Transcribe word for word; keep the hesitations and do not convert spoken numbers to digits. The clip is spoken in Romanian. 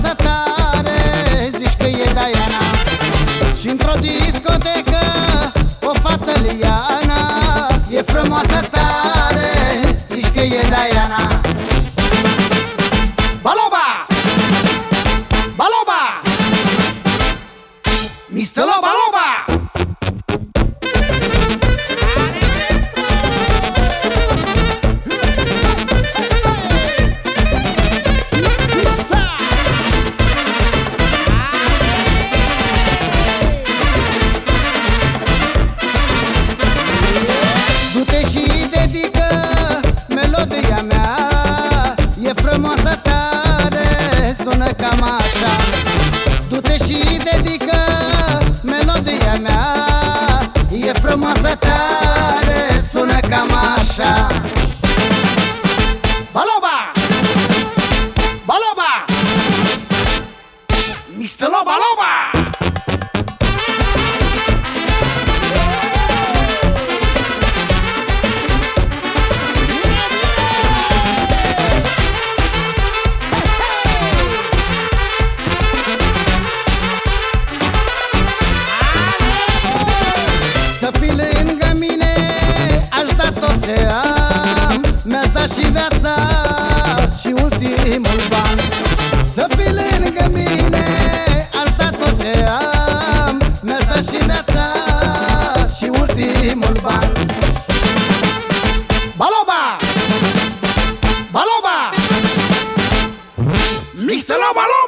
frumoasă tare, zici că e Diana. Și într-o discotecă o fată Liana e frumoasă tare, zici că e Diana. Baloba! Baloba! mister Loba Loba! Du-te și dedică melodia mea, e frumoasă tare, sună cam așa. Du-te și dedică melodia mea, e frumoasă tare, sună cam așa. Baloba! Baloba! mister Loba Loba! Să fii lângă mine, aș da tot ce am, mi-aș da și viața și ultimul ban. Să fii lângă mine, aș da tot ce am, mi-aș da și viața și ultimul ban. Baloba! Baloba! mister Loba Loba!